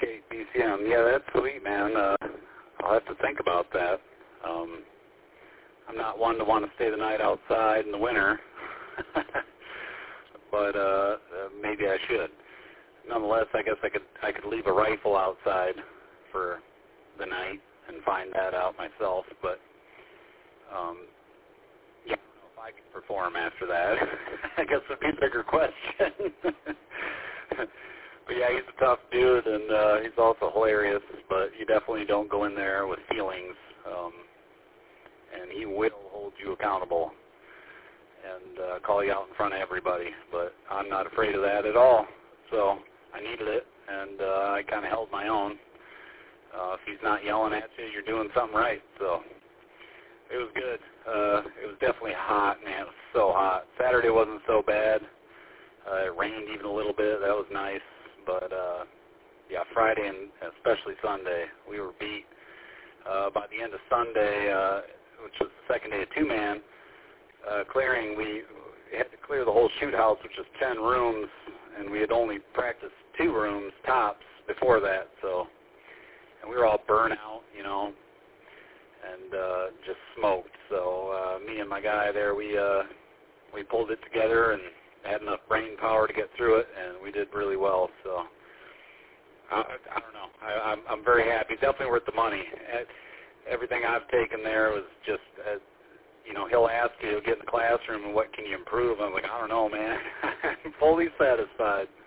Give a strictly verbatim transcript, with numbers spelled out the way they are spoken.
eight B C M. Yeah, that's sweet, man. Uh, I'll have to think about that. Um, I'm not one to want to stay the night outside in the winter, but uh, uh, maybe I should. Nonetheless, I guess I could I could leave a rifle outside for the night and find that out myself. But um, yeah, I don't know if I could perform after that. I guess would be a bigger question. But yeah, he's a tough dude, and uh, he's also hilarious. But you definitely don't go in there with feelings, um, and he will hold you accountable and uh, call you out in front of everybody. But I'm not afraid of that at all. So I needed it, and uh, I kind of held my own. Uh, if he's not yelling at you, you're doing something right. So it was good. Uh, it was definitely hot, man. It was so hot. Saturday wasn't so bad. Uh, it rained even a little bit. That was nice. But, uh, yeah, Friday and especially Sunday, we were beat. Uh, by the end of Sunday, uh, which was the second day of two-man, uh, clearing, we had to clear the whole shoot house, which is ten rooms, and we had only practiced two rooms tops before that. So, and we were all burnt out, you know, and uh, just smoked. So uh, me and my guy there, we uh, we pulled it together and had enough brain power to get through it, and we did really well. So I, I don't know. I, I'm, I'm very happy. Definitely worth the money. Everything I've taken there was just, uh, you know, he'll ask you, get in the classroom, and what can you improve? I'm like, I don't know, man. I'm fully satisfied.